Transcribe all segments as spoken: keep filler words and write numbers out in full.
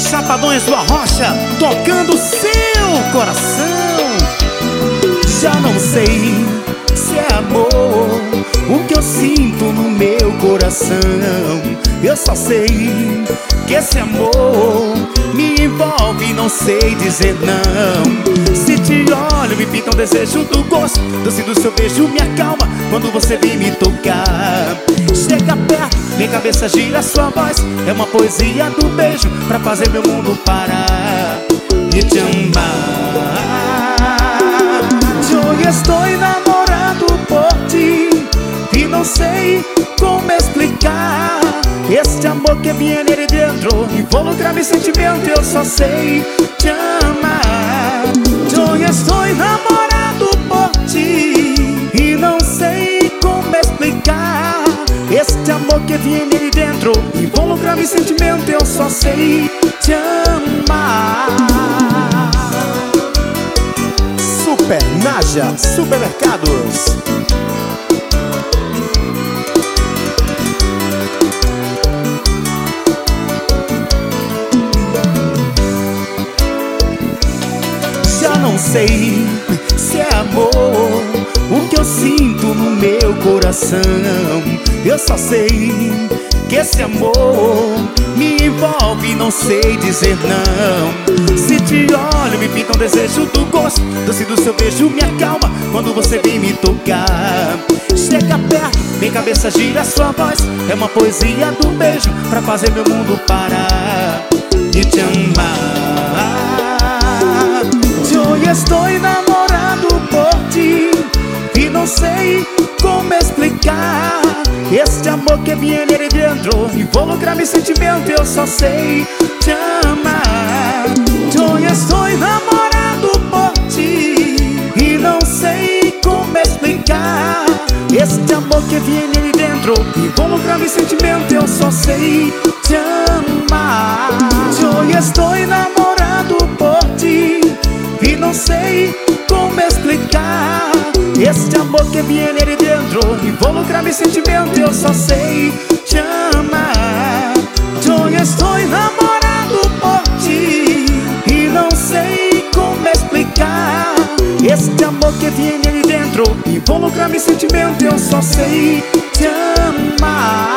Chapadões do Arrocha, tocando seu coração. Já não sei se é amor o que eu sinto no meu coração. Eu só sei que esse amor me envolve e não sei dizer não. Se te olho, me pinta um desejo do gosto doce do seu beijo me acalma quando você vem me tocar. Chega perto, minha cabeça gira, sua voz é uma poesia do beijo pra fazer meu mundo parar e te amar. Eu estou enamorado por ti e não sei como explicar este amor que viene de dentro, involucra meu sentimento, eu só sei te amar. Eu estou enamorado por ti e não sei como explicar este amor que viene de dentro, involucra meu sentimento, eu só sei te amar. Super Naja Supermercados. Já não sei se é amor o que eu sinto no meu coração. Eu só sei que esse amor me envolve e não sei dizer não. Se te olho, me pinta um desejo do gosto doce do seu beijo me acalma quando você vem me tocar. Chega perto, minha cabeça gira, sua voz é uma poesia do beijo pra fazer meu mundo parar e te amar. Eu estou enamorado por ti e não sei como explicar este amor que viene de dentro, involucra meu sentimento, eu só sei te amar. Eu estou enamorado por ti e não sei como explicar este amor que viene de dentro, involucra meu sentimento, eu só sei te amar. Eu estou enamorado por ti e não sei como explicar este amor que viene de dentro, involucra meu sentimento, eu só sei te amar. Eu estou enamorado por ti e não sei como explicar este amor que viene de dentro, involucra meu sentimento, eu só sei te amar.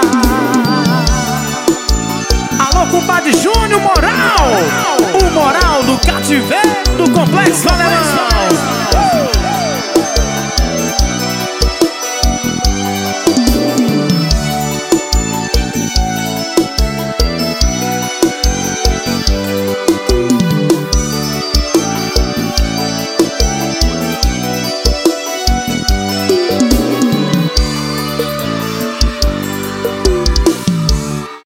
Alô, compadre Júnior Moral, o moral do cativeiro do Complexo Alemão.